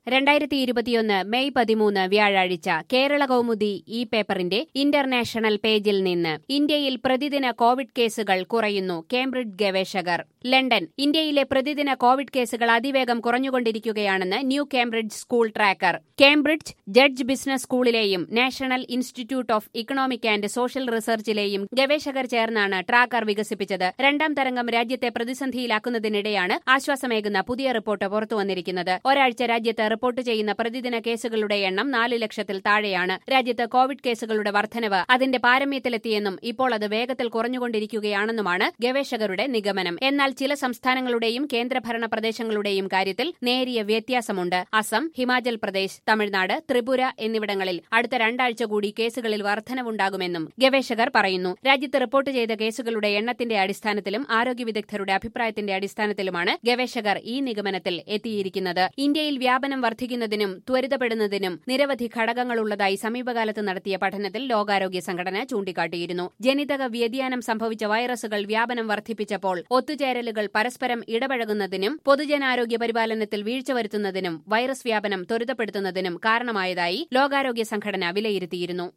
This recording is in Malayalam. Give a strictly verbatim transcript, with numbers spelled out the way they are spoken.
രണ്ടായിരത്തി ഇരുപത്തിയൊന്ന് മെയ് പതിമൂന്ന് വ്യാഴാഴ്ച കേരള കൗമുദി ഈ പേപ്പറിന്റെ ഇന്റർനാഷണൽ പേജിൽ നിന്ന് ഇന്ത്യയിൽ പ്രതിദിന കോവിഡ് കേസുകൾ കുറയുന്നു. കേംബ്രിഡ്ജ് ഗവേഷകർ. ലണ്ടൻ. ഇന്ത്യയിലെ പ്രതിദിന കോവിഡ് കേസുകൾ അതിവേഗം കുറഞ്ഞുകൊണ്ടിരിക്കുകയാണെന്ന് new Cambridge school tracker. Cambridge judge business സ്കൂളിലെയും national institute of economic and social റിസർച്ചിലെയും ഗവേഷകർ ചേർന്നാണ് ട്രാക്കർ വികസിപ്പിച്ചത്. രണ്ടാം തരംഗം രാജ്യത്തെ പ്രതിസന്ധിയിലാക്കുന്നതിനിടെയാണ് ആശ്വാസമേകുന്ന പുതിയ റിപ്പോർട്ട് പുറത്തുവന്നിരിക്കുന്നത്. ഒരാഴ്ച രാജ്യത്ത് റിപ്പോർട്ട് ചെയ്യുന്ന പ്രതിദിന കേസുകളുടെ എണ്ണം നാല് ലക്ഷത്തിൽ താഴെയാണ്. രാജ്യത്ത് കോവിഡ് കേസുകളുടെ വർധനവ് അതിന്റെ പാരമ്യത്തിലെത്തിയെന്നും ഇപ്പോൾ അത് വേഗത്തിൽ കുറഞ്ഞുകൊണ്ടിരിക്കുകയാണെന്നുമാണ് ഗവേഷകരുടെ നിഗമനം. എന്നാൽ ചില സംസ്ഥാനങ്ങളുടെയും കേന്ദ്രഭരണ പ്രദേശങ്ങളുടെയും കാര്യത്തിൽ നേരിയ വ്യത്യാസമുണ്ട്. അസം, ഹിമാചൽ പ്രദേശ്, തമിഴ്നാട്, ത്രിപുര എന്നിവിടങ്ങളിൽ അടുത്ത രണ്ടാഴ്ച കൂടി കേസുകളിൽ വർധനവുണ്ടാകുമെന്നും ഗവേഷകർ പറയുന്നു. രാജ്യത്ത് റിപ്പോർട്ട് ചെയ്ത കേസുകളുടെ എണ്ണത്തിന്റെ അടിസ്ഥാനത്തിലും ആരോഗ്യ വിദഗ്ധരുടെ അഭിപ്രായത്തിന്റെ അടിസ്ഥാനത്തിലുമാണ് ഗവേഷകർ ഈ നിഗമനത്തിൽ എത്തിയിരിക്കുന്നത്. ഇന്ത്യയിൽ വ്യാപനം വർദ്ധിക്കുന്നതിനും ത്വരിതപ്പെടുന്നതിനും നിരവധി ഘടകങ്ങളുള്ളതായി സമീപകാലത്ത് നടത്തിയ പഠനത്തിൽ ലോകാരോഗ്യ സംഘടന ചൂണ്ടിക്കാട്ടിയിരുന്നു. ജനിതക വ്യതിയാനം സംഭവിച്ച വൈറസുകൾ വ്യാപനം വർദ്ധിപ്പിച്ചപ്പോൾ ഒത്തുചേരലുകൾ പരസ്പരം ഇടപഴകുന്നതിനും പൊതുജനാരോഗ്യ പരിപാലനത്തിൽ വീഴ്ച വരുത്തുന്നതിനും വൈറസ് വ്യാപനം ത്വരിതപ്പെടുത്തുന്നതിനും കാരണമായതായി ലോകാരോഗ്യ സംഘടന വിലയിരുത്തിയിരുന്നു.